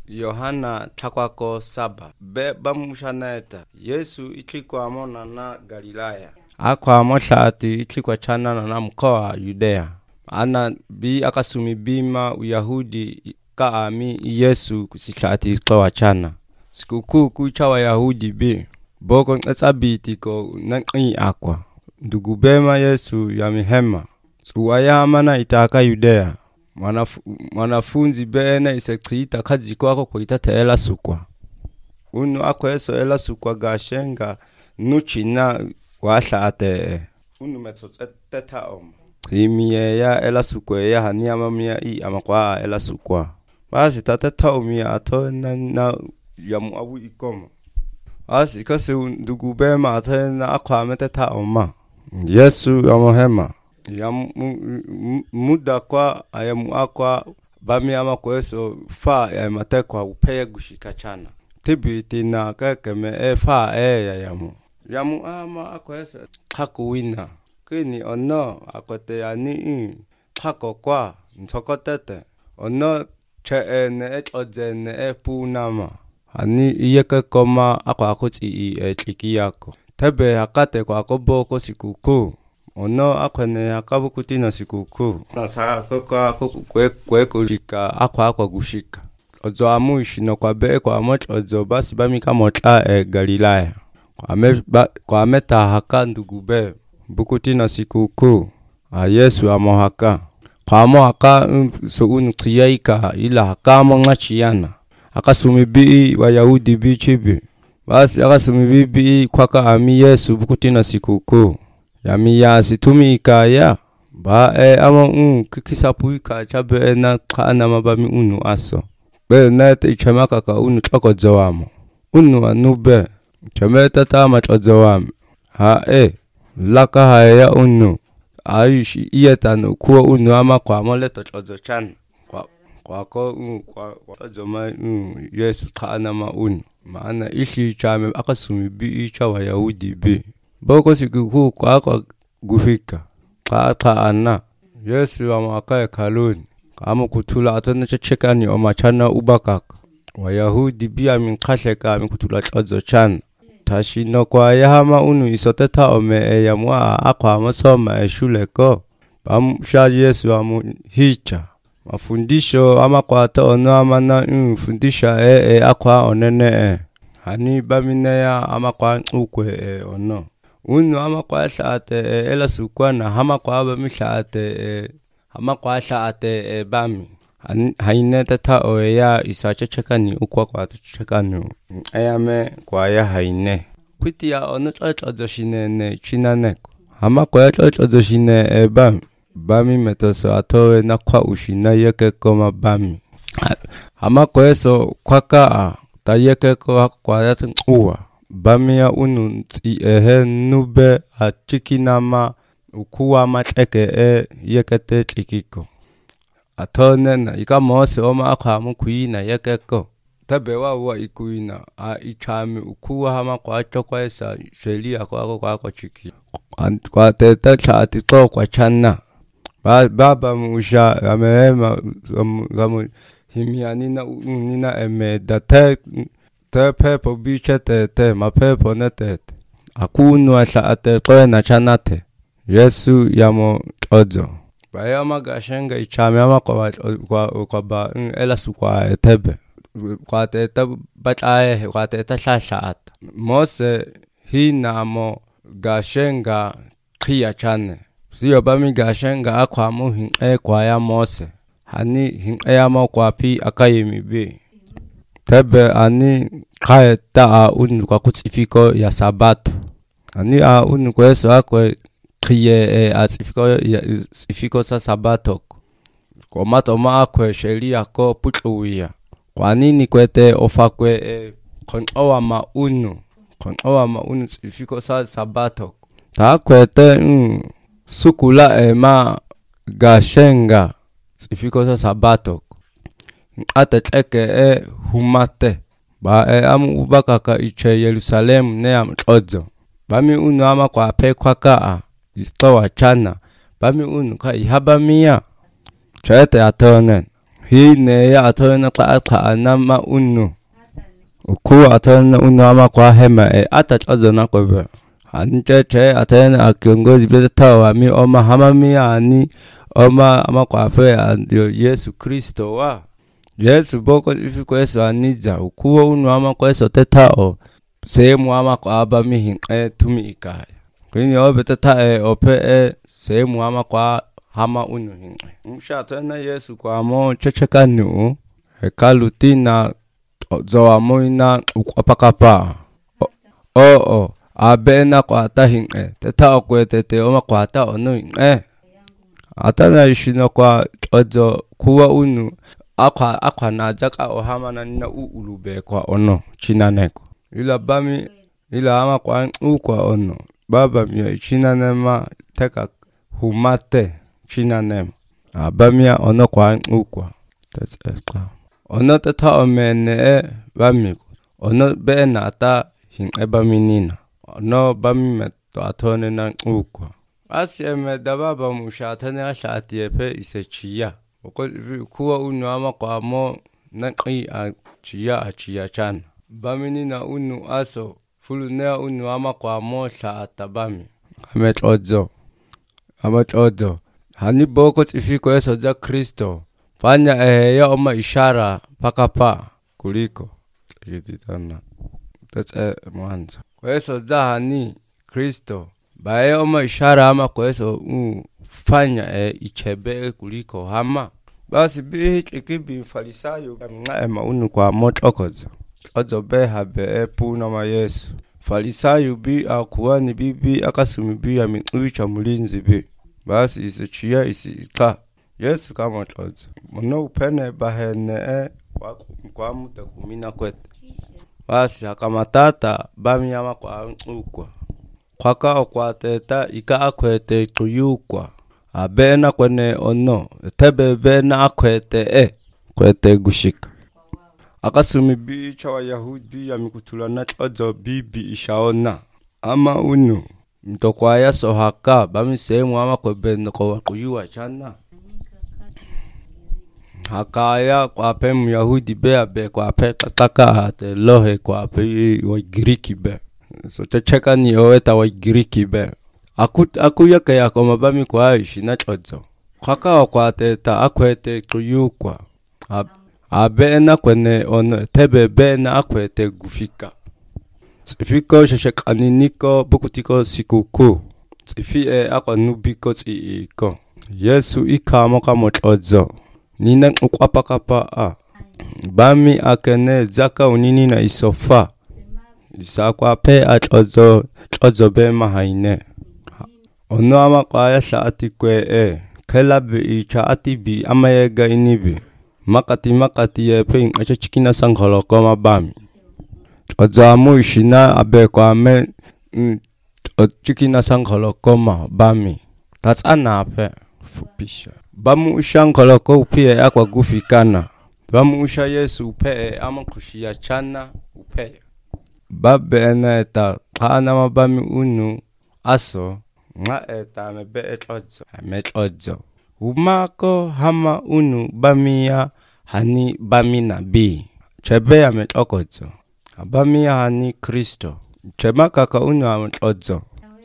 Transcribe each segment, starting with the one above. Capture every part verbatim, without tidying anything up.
Yohana takwako saba. Be bamushaneta. Yesu ichikwa amona na Galilaya. Akwa moshati ichikwa chana na mkoa Yudea. Ana bi akasumi bima Uyahudi kaami Yesu kusichati kwa chana. Sikukuu kucha wa Yahudi bi. Boko ngesabiti ko nangi akwa. Ndugubema Yesu ya mihema. Suwaya amana itaka Yudea. Manaf, Manafunzi bene isekita kazi kwako kwa itateela sukwa. Unu ako eso ela sukwa gashenga nuchina washa ate. Unu metoteta om. Imiye ya ela sukwa ya hania mamia i amakwa ela sukwa. Basi tateta omia ato na, na yamu abu ikomo. Basi kasi ndugubema ato na akwa meteta oma. Yesu amohema. Ya muda kwa ayamu akwa bami ama kweso fa ya matekwa upeye gushika chana tibiti na kakeme e fa e ya yamu yamu ama akweso kakuwina kini ono akote ya ni kako kwa ntokotete ono che e ne e oze ne e punama ani iyeke koma akwa akuti i e chiki yako tebe hakate kwa koboko sikukuu ono akwene akabu kutina sikukuu na saa kwa kwe kwe kushika akwa akwa gushika ozo amushi no kwa be kwa moch ozo basi bamika mocha e Galilaya kwa me ba, kwa meta haka ndugube bukutina sikukuu a Yesu amohaka kwa mo haka um, so un kriyaika ila haka mo ngachiana akasumi bi wa Yahudi bi chibi basi akasumi bi kwa ka ami Yesu bukutina sikukuu Yami ya situmika ya ba e ama un kikisapuika chabe na kana mabami unu aso be na te chamaka ka unu chokozo wamo unu anube chameta tama chokozo wamo ha e laka haya unu aishi iyetano kuwa unu ama kwa moleto chokozo chan kwa kwa ko un kwa chokozo ma un Yesu kana ma unu maana ishi chame akasumi bi cha wa Yahudi bi Boko sikukuu kwa kwa gufika kwa kwa ana Yesu wa mwakae kaluni kama kutula atana chechekani o machana ubakaka Wayahudi bia minkasheka mikutula chozo chana tashino kwa yahama unu isoteta ome e ya mwa akwa masoma e shule ko bamusha Yesu wa muhicha mafundisho ama kwa ta ono ama na mfundisha e e akwa onene e hani baminea ama kwa ukwe e ono Unu ama kwa shaate e, ela sukwana hama kwa bami shaate e, hama kwa shaate e, bami haine tata oe ya isache chekani ukwa kwa chekani ayame kwa ya haine kwiti ya ono chocho zoshine ne chinaneko hama kwa ya chocho zoshine e, bami bami metoso atowe na kwa ushina yeke koma bami hama kwa eso kwa kaa ta yeke kwa kwa yatin uwa Bami ya unu tsi ehe nube a chikinama ukuwa macheke e yekete chikiko. Atone na ika mose oma akamu kuina yekeko. Tabewa wa ikuina a ichami ukuwa hama kwa chokwa esa shelia kwa kwa kwa kwa chiki. Kwa teta chati to kwa chana. Ba baba musha amehema gamu himianina nina eme date te pepo biche te te ma pepo ne te akunu asha ate toe na chanate Yesu yamo ozo baya magashenga ichame ama kwa kwa kwa ba ela sukwa etebe kwa te te bachae kwa te te shasha ata Mose hina mo gashenga kia chane siyo bami gashenga akwa mu hin e kwa ya Mose hani hin e ama kwa pi akayemi bi Tebe ani kae taa unu kwa kutifiko ya sabato. Ani a unu kwa eso akwe kriye e atifiko ya sifiko sa sabato. Kwa mato ma akwe sheria ko puchuwia. Kwa nini kwete ofakwe e konowa ma unu. Konowa ma unu sifiko sa sabato. Ta kwete mm, sukula e ma gashenga sifiko sa sabato. Ate cheke e humate ba e amu ubakaka iche Yerusalem ne am chodzo bami unu ama kwa pe kwa kaa istowa chana bami unu ka ihabamia chete atonen Hii ne ya atona ka ka anama unu. Ukuwa atona unu ama kwa hema e atachozo na kwebe. Anche che atena akiongozi beta tawa mi oma hama mi ani oma ama kwa fe andio Yesu Kristo wa. Yesu boko ifiko Yesu anija. Ukuwa unu ama kwa Yesu tetao. Sehemu ama kwa aba mi hinge tumi ikaya. Kwini obe teta e ope e sehemu ama kwa hama unu hinge. Mshatena Yesu kwa mo checheka nu. Hekalu tina zoa moina ukwapakapa. O o abena kwa ata hinge. Teta okwe tete oma kwa ata onu hinge. Atana ishino kwa ojo kuwa unu. Akwa akwa na jaka ohama na nina uulube kwa ono china neko. Ila bami ila ama kwa u kwa ono. Baba miya china nema teka humate china nema. Bami ya ono kwa u kwa. That's it. Ono teta omene e bami. Ono be na ata hinge bami nina. Ono bami meto atone na u kwa. Asi eme da baba mushatane ashati epe ise chiya. Kuwa unu ama kwa mo naki a chiya a chiya chana. Bami nina unu aso. Fulu nea unu ama kwa mo sha atabami. Amet odzo. Amet odzo. Hani boko tifiko Yesu za Kristo. Fanya ehe ya oma ishara pakapa kuliko. Yeditana. That's a mwanza. Kwa Yesu za hani Kristo. Bae oma ishara ama kwa Yesu uh, fanya e ichebe kuliko hama. Basi bihi ikibi farisayo. Nga ema unu kwa moto okozo. Ozo beha be puna ma Yesu. Farisayo bi akuani bibi akasumi bi ya minuicha mulinzi bi. Basi isi chia isi ita. Yesu kama ozo. Mono upene bahene e kwa muda kumina kwete. Basi hakamatata bami yama kwa ukwa. Kwaka okwa teta ika akwete tuyukwa. Abena kwene ono. Tebe bena akwete e. Kwete gushika. Akasumi bi chawa Yahudi ya mikutula na ozo bibi ishaona. Ama unu. Mtokwaya sohaka. Bami sehemu ama kwebeno kwa kuyuwa chana. Hakaya kwa pe mu Yahudi bea be kwa pe kataka hate lohe kwa pe wa Giriki be. So checheka ni oweta wa Giriki be. Aku, aku yake ya kwa mabami kwa ishi na ozo. Kwaka kwa teta akwete tuyukwa. Ab Abena kwene ono tebe bena akwete gufika. Tsifiko shashakaniniko bukutiko sikuku. Tsifi e akwa nubiko tsiiko. Yesu ikamo kamo odzo. Nina ukwapakapa a. Bami akene zaka unini na isofa. Isakwa pe ach odzo. Odzo be mahaine. Ono ama kwa yasha atikwe e. Kelabi icha atibi ama yega inibi. Makati makati ye pe acha chikina sangolo koma bami. Odzo amu ishina abe kwa me mm, chikina sangolo koma bami. That's anape fupisha. Bamu ushangolo ko upie akwa gufikana. Bamu usha Yesu upe ama kushia chana upe. Babe ena eta kana mabami unu aso nga eta mebe etlodzo. Metlodzo. Umako hama unu bamiya hani bamina bi. Chebe ya metokodzo. Bamiya hani Kristo. Chema kaka unu ametlodzo.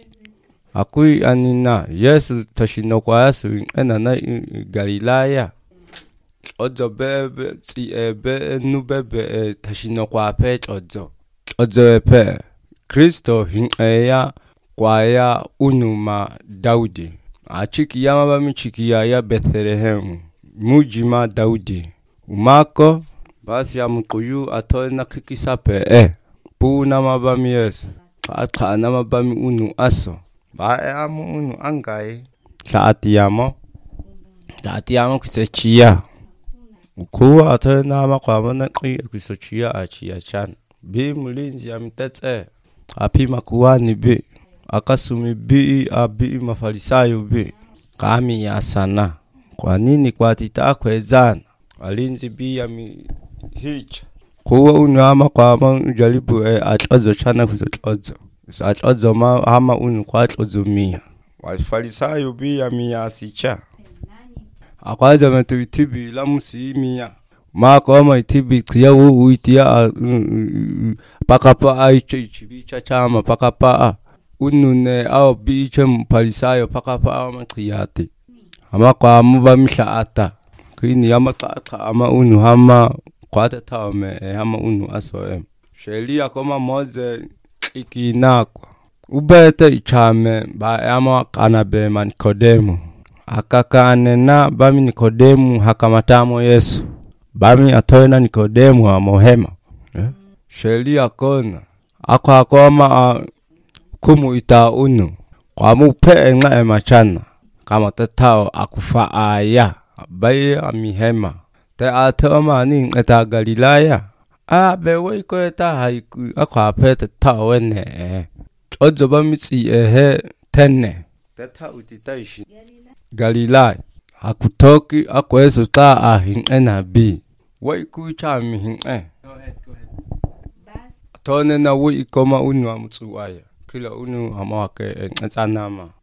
Akui anina Yesu toshino kwa Yesu ena na Galilaya. Odzo bebe ti ebe nubebe toshino kwa pech odzo. Odzo epe Kristo hineya kwa ya unu ma Daudi. Achiki yama bami chiki ya ya Bethlehem. Mujima Daudi. Umako basi ya mkuyu atoe na kikisape e. Puna mabami Yesu. Ata na mabami unu aso. Bae amu unu angai. Saati yamo. Saati yamo kisechia. Ukuwa atoe na makwa mana kia kisechia achia chan. Bi mulinzi ya mitete. Api makuwani bi. Akasumi bi abi mafarisayo bi. Kami ya sana. Kwa nini kwa tita kwezana. Walinzi bi ya mi hicha. Kuwa unu ama kwa ama ujalibu e achozo chana kuzochozo. So achozo ma ama unu kwa achozo miya. Wafarisayo bi ya mi ya asicha. akwaza metu itibi la musimia mako ma itibi tsiya u uitia pakapa aiche chibicha chama pakapa unune au biche mpalisayo pakapa matriyati ama kwa muba mhlaata kini yamakaka ama unu hama kwata tawme hama unu asoem shelia koma moze ikinakwa ubete ichame ba ama kanabe man Nikodemu akakane na bami Nikodemu hakamatamo Yesu bami atoena Nikodemu wa mohema yeah. Shelia kona akwa akoma uh, kumu ita unu kwa mupe nga emachana kama tetao akufa aya baye amihema te atoma ni eta Galilaya a bewe ko eta haiku akwa pete tawene odzo bamitsi ehe tenne teta utitaishi Galilaya akutoki akweso ta ahina bi wai ku cha mi hin eh go ahead go ahead bas tone na wi ikoma unu amtsuwaya kila unu amake entsanama